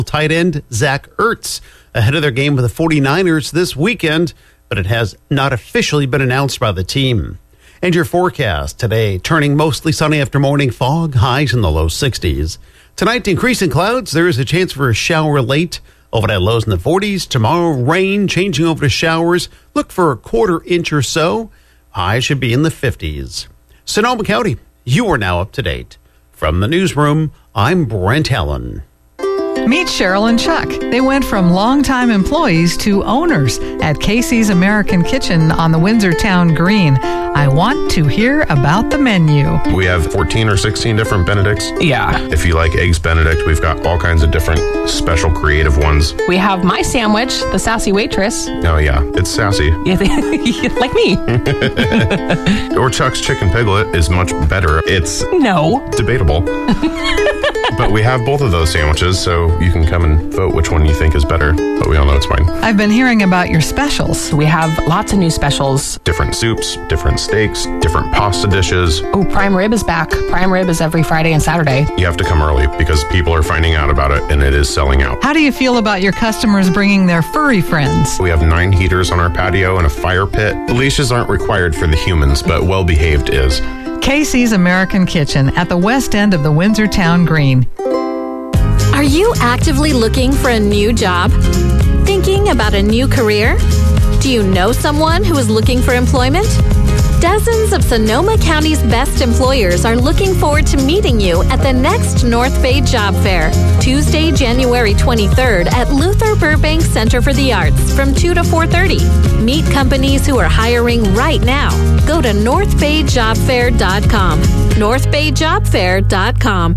tight end Zach Ertz ahead of their game with the 49ers this weekend, but it has not officially been announced by the team. And your forecast today, turning mostly sunny after morning fog, highs in the low 60s. Tonight, increasing clouds. There is a chance for a shower late. Overnight lows in the 40s. Tomorrow, rain changing over to showers. Look for a quarter inch or so. Highs should be in the 50s. Sonoma County, you are now up to date. From the newsroom, I'm Brent Allen. Meet Cheryl and Chuck. They went from longtime employees to owners at Casey's American Kitchen on the Windsor Town Green. I want to hear about the menu. We have 14 or 16 different Benedicts. Yeah. If you like Eggs Benedict, we've got all kinds of different special creative ones. We have my sandwich, the Sassy Waitress. Oh, yeah. It's sassy. Like me. Or Chuck's Chicken Piglet is much better. It's debatable. But we have both of those sandwiches, so you can come and vote which one you think is better. But we all know it's mine. I've been hearing about your specials. We have lots of new specials. Different soups, different steaks, different pasta dishes. Oh, prime rib is back. Prime rib is every Friday and Saturday. You have to come early because people are finding out about it and it is selling out. How do you feel about your customers bringing their furry friends? We have 9 heaters on our patio and a fire pit. Leashes aren't required for the humans, but well-behaved is. Casey's American Kitchen at the west end of the Windsor Town Green. Are you actively looking for a new job? Thinking about a new career? Do you know someone who is looking for employment? Dozens of Sonoma County's best employers are looking forward to meeting you at the next North Bay Job Fair, Tuesday, January 23rd at Luther Burbank Center for the Arts from 2 to 4:30. Meet companies who are hiring right now. Go to northbayjobfair.com. northbayjobfair.com.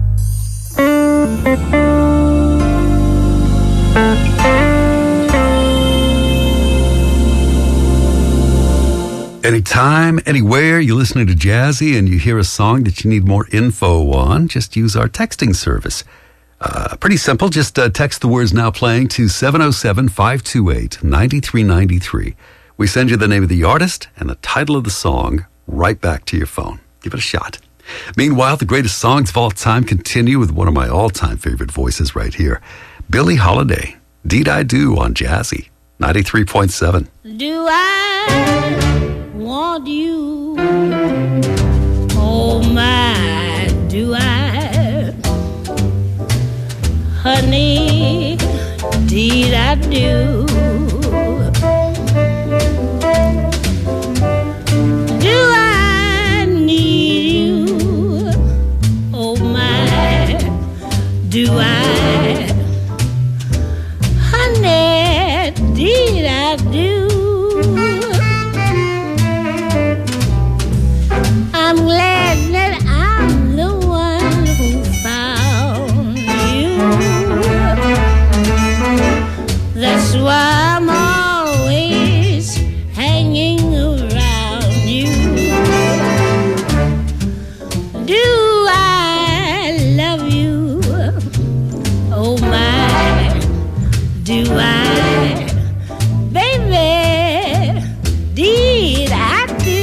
Anytime, anywhere, you're listening to Jazzy and you hear a song that you need more info on, just use our texting service. Pretty simple. Just text the words "now playing" to 707-528-9393. We send you the name of the artist and the title of the song right back to your phone. Give it a shot. Meanwhile, the greatest songs of all time continue with one of my all-time favorite voices right here. Billie Holiday, Deed I Do on Jazzy, 93.7. Do I want you? Oh my, do I? Honey, deed I do. Do I need you? Oh my, do I? Honey, deed I do. I'm glad that I'm the one who found you. That's why I'm always hanging around you. Do I love you? Oh my, do I? Baby, deed I do.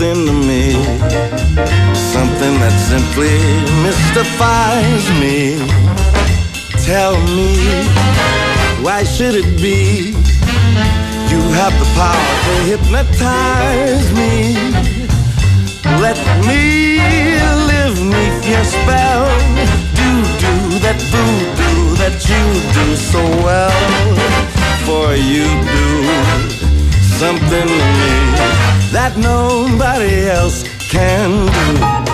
something to me, something that simply mystifies me. Tell me, why should it be you have the power to hypnotize me? Let me live neath your spell. Do that voodoo that you do so well. For you do something to me that nobody else can do.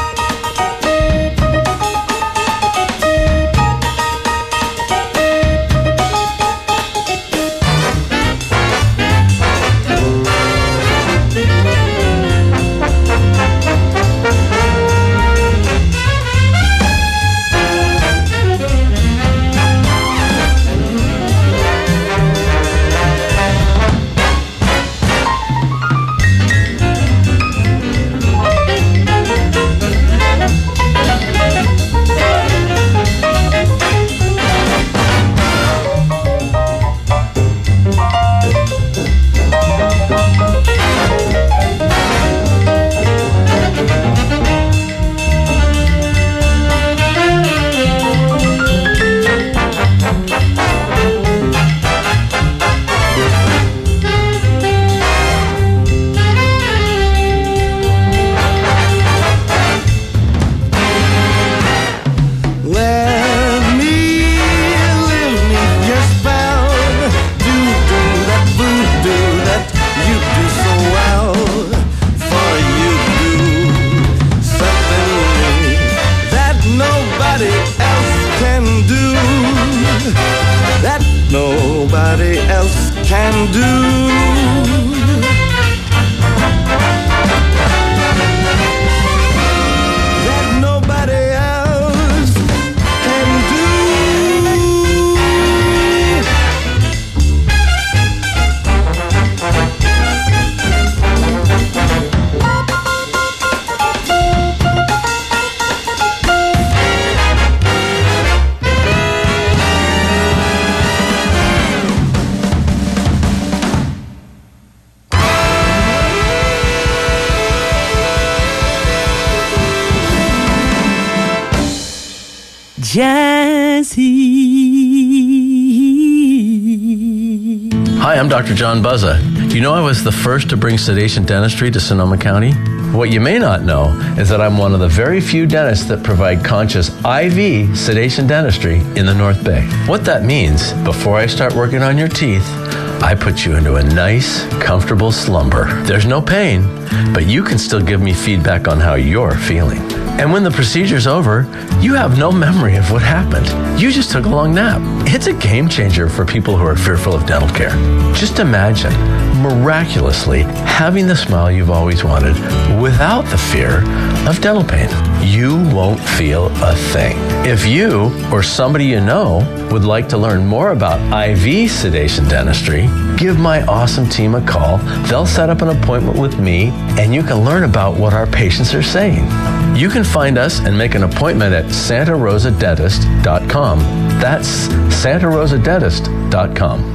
Nobody else can do. That nobody else can do. Jazzy. Hi, I'm Dr. John Buzza. You know I was the first to bring sedation dentistry to Sonoma County? What you may not know is that I'm one of the very few dentists that provide conscious IV sedation dentistry in the North Bay. What that means, before I start working on your teeth, I put you into a nice, comfortable slumber. There's no pain, but you can still give me feedback on how you're feeling. And when the procedure's over, you have no memory of what happened. You just took a long nap. It's a game changer for people who are fearful of dental care. Just imagine, miraculously, having the smile you've always wanted without the fear of dental pain. You won't feel a thing. If you or somebody you know would like to learn more about IV sedation dentistry, give my awesome team a call. They'll set up an appointment with me, and you can learn about what our patients are saying. You can find us and make an appointment at santarosadentist.com. That's santarosadentist.com.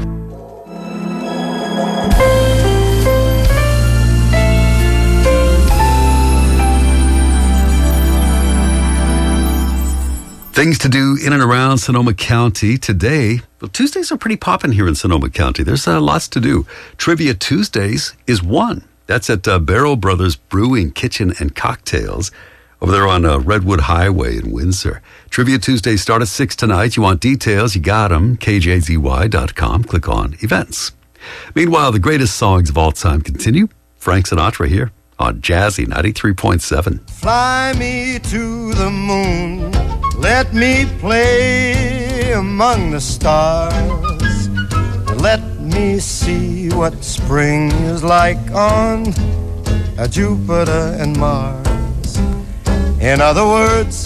Things to do in and around Sonoma County today. Well, Tuesdays are pretty poppin' here in Sonoma County. There's lots to do. Trivia Tuesdays is one. That's at Barrel Brothers Brewing, Kitchen, and Cocktails over there on Redwood Highway in Windsor. Trivia Tuesdays start at 6 tonight. You want details, you got them. KJZY.com. Click on Events. Meanwhile, the greatest songs of all time continue. Frank Sinatra here on Jazzy 93.7. Fly me to the moon, let me play among the stars, let me see what spring is like on Jupiter and Mars. In other words,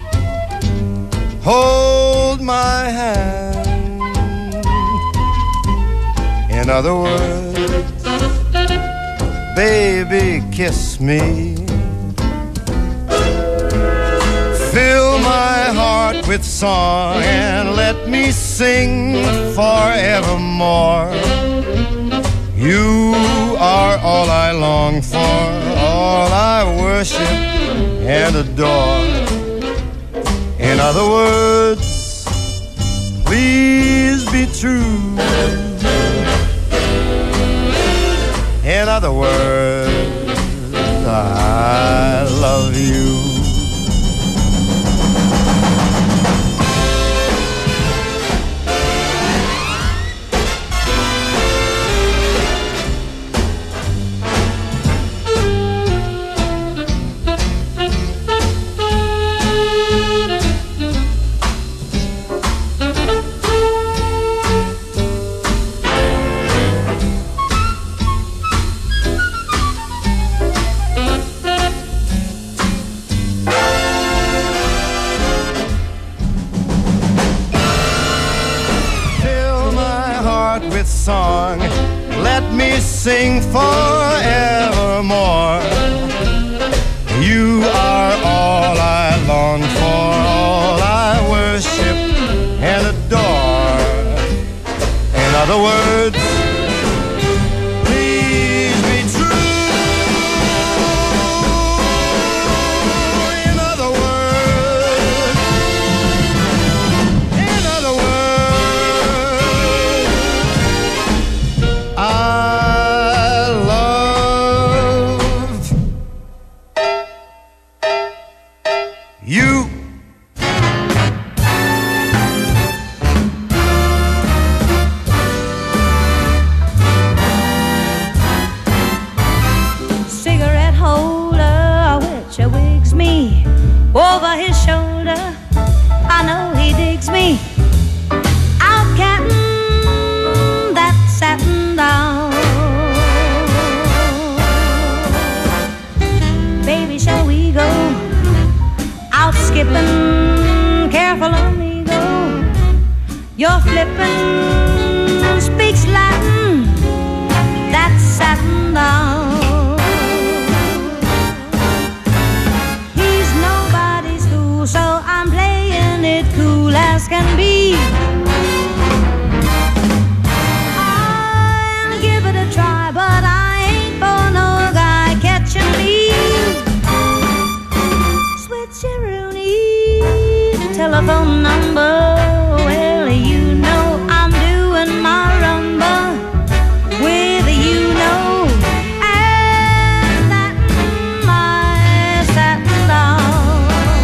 hold my hand. In other words, baby, kiss me. Fill my heart with song and let me sing forevermore. You are all I long for, all I worship and adore. In other words, please be true. In other words, I love you. Song, let me sing forevermore. You are all I long for, all I worship and adore. In other words, please be true. In other words, I love you. Cigarette holder, which wigs me over his shoulder. I know he digs me. Out catting that satin down. Baby, shall we go out skipping? Careful amigo, you're flipping. Speaks Latin, that satin down. He's nobody's fool, so I'm playing it cool as can be. I'll give it a try, but I ain't for no guy catching me. Switcheroonie, telephone number. Well, you know I'm doing my rumba with you know, and that my satin down.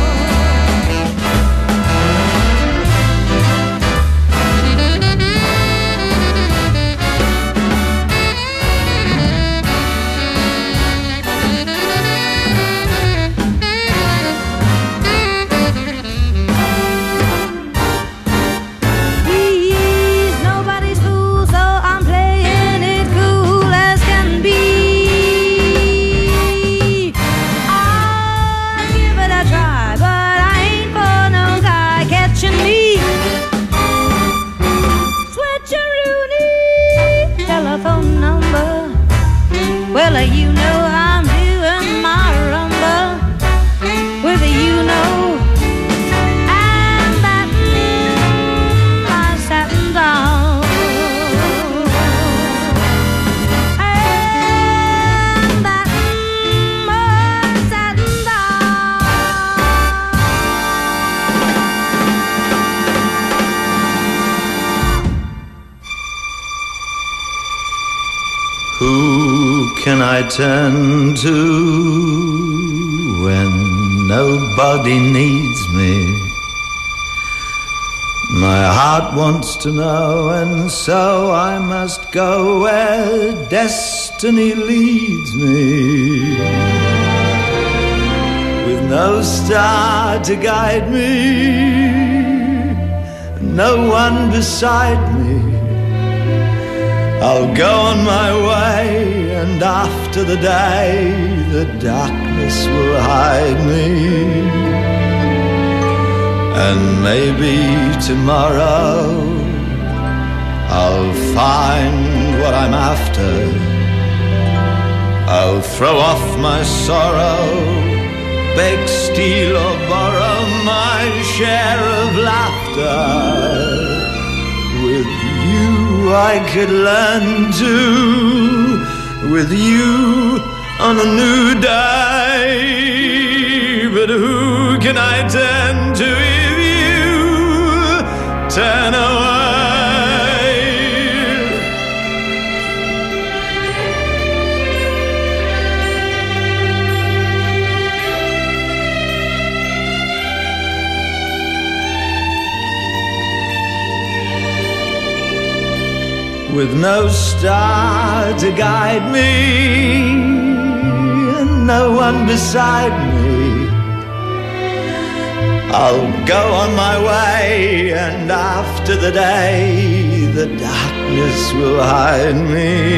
He's nobody's fool, so I'm playing it cool as can be. I'll give it a try, but I ain't for no guy catching me. Switcheroonie, telephone number. Well, you know I'm doing my rumba with you know, and that my satin down. And that my satin Who can I turn to when nobody needs me? My heart wants to know, and so I must go where destiny leads me. With no star to guide me, no one beside me, I'll go on my way, and after the day, the darkness will hide me. And maybe tomorrow I'll find what I'm after. I'll throw off my sorrow, beg, steal or borrow my share of laughter with you I could learn to, with you on a new day. But who can I turn to if you turn away? With no star to guide me, and no one beside me, I'll go on my way, and after the day, the darkness will hide me.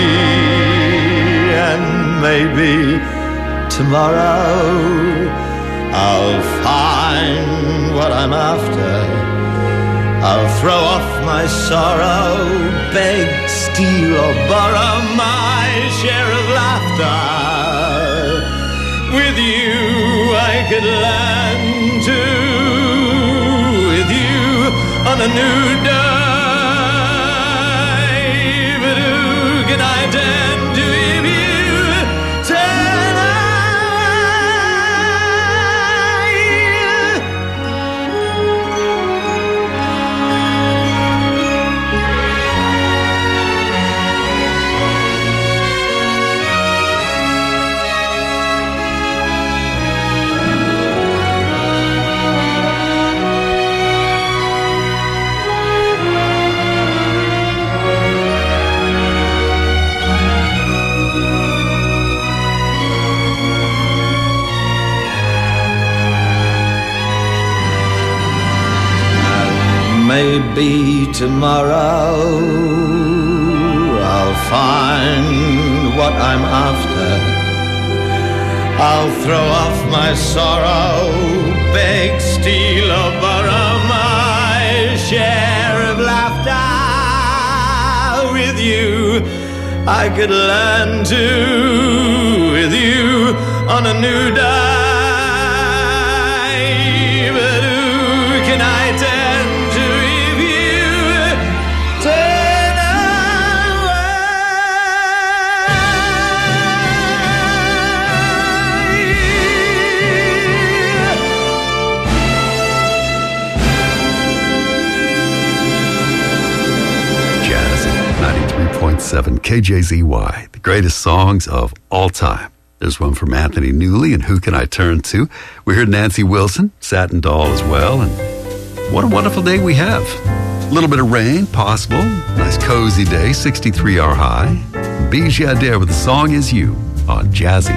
And maybe tomorrow I'll find what I'm after. I'll throw off my sorrow, beg, steal, or borrow my share of laughter. With you I could learn to, with you on a new day. But who can I turn to if you turn away? Maybe tomorrow I'll find what I'm after. I'll throw off my sorrow, beg, steal, or borrow my share of laughter. With you I could learn to, with you on a new day. But who can I turn to if you turn Jazzy 93.7 KJZY, the greatest songs of all time. There's one from Anthony Newley and Who Can I Turn To? We heard Nancy Wilson, Satin Doll as well, and what a wonderful day we have. A little bit of rain, possible. Nice cozy day, 63-hour high. Bijou Adair with The Song Is You on Jazzy.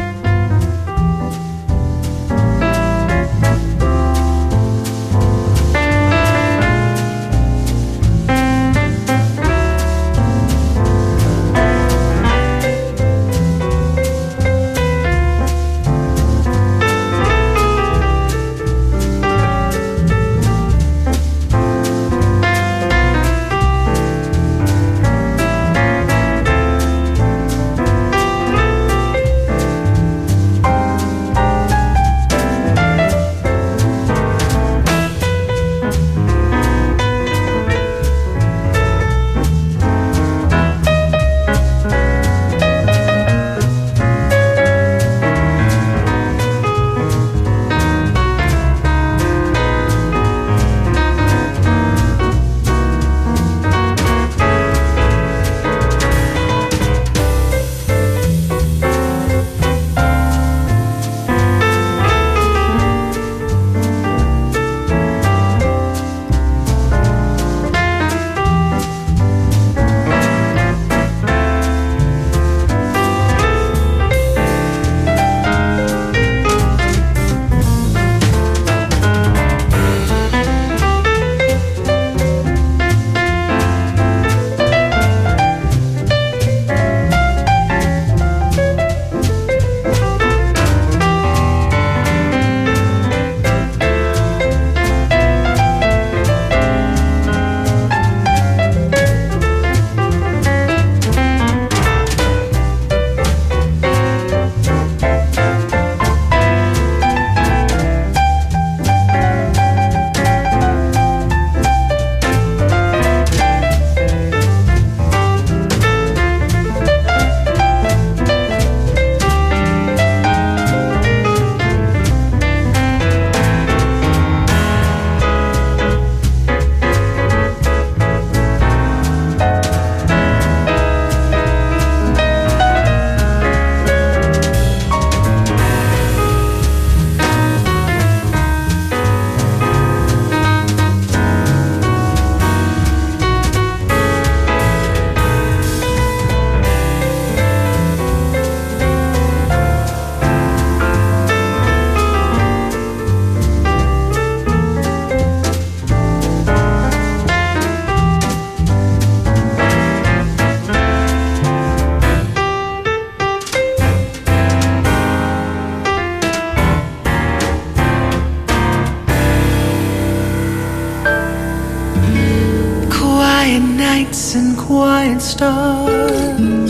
quiet stars,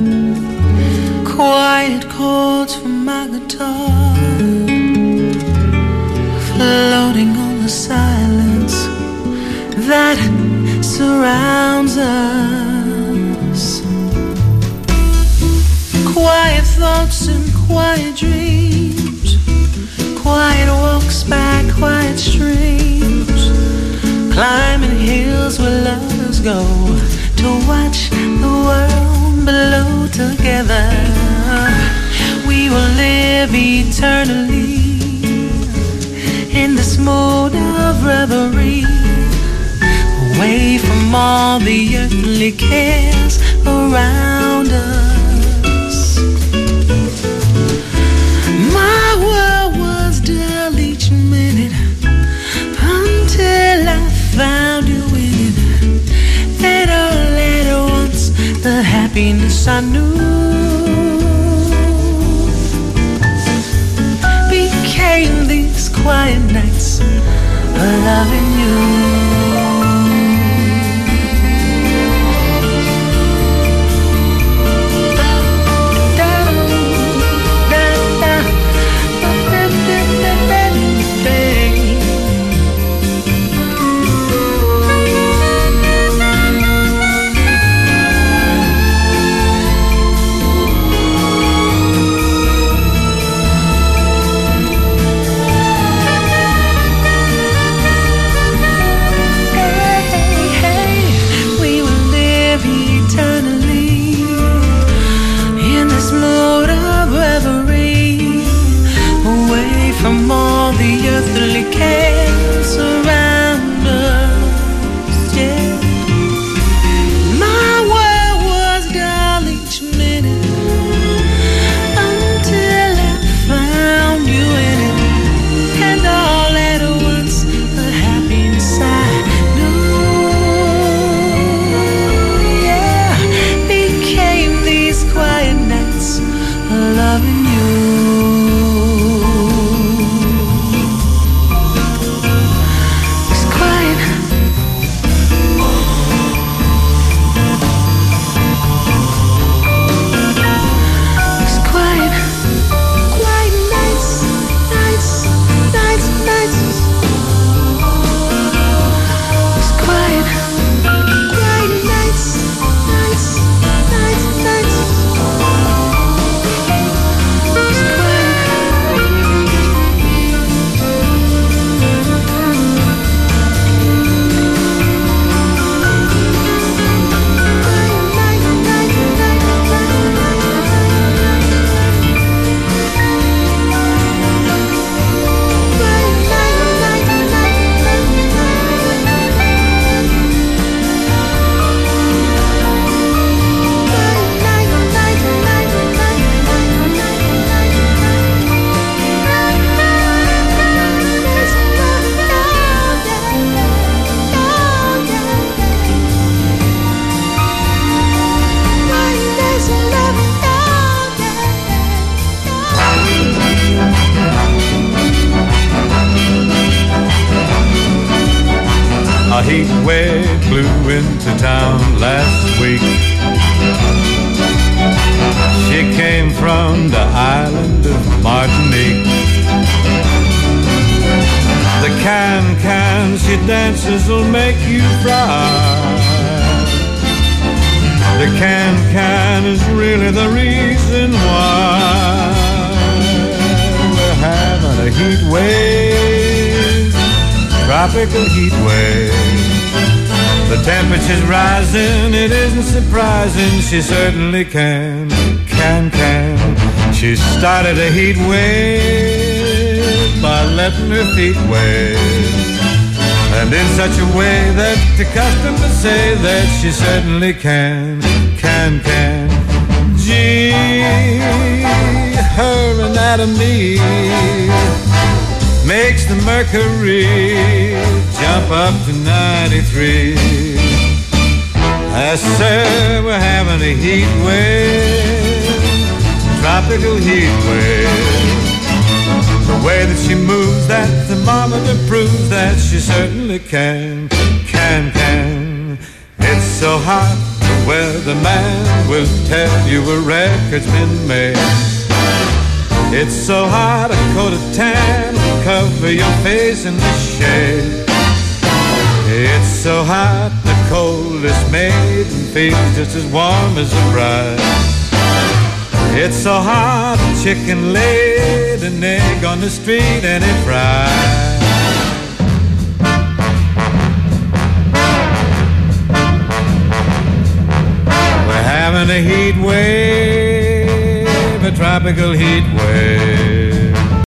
quiet chords from my guitar, floating on the silence that surrounds us. Quiet thoughts and quiet dreams, quiet walks by quiet streams, climbing hills where lovers go to watch the world below together. We will live eternally in this mode of reverie, away from all the earthly cares around us. My world was dull each minute until I found you in it. And all at once the happiness I knew became these quiet nights of loving you. From all the earthly cares around us, yeah. My world was dull each minute until I found you in it. And all at once the happiness I knew, yeah, became these quiet nights of loving you. A heat wave blew into town last week. She came from the island of Martinique. The can she dances will make you cry. The can is really the reason why we're having a heat wave, tropical heat wave. The temperature's rising, it isn't surprising. She certainly can. She started a heat wave by letting her feet wave, and in such a way that the customers say that she certainly can. Gee, her anatomy makes the mercury jump up to 93. I said we're having a heat wave, tropical heat wave. The way that she moves, that thermometer proves that she certainly can. It's so hot, the where the man will tell you a record's been made. It's so hot a coat of tan will cover your face in the shade. It's so hot the coldest maiden feels just as warm as a bride. It's so hot a chicken laid an egg on the street and it fried. We're having a heat wave, a tropical heat wave.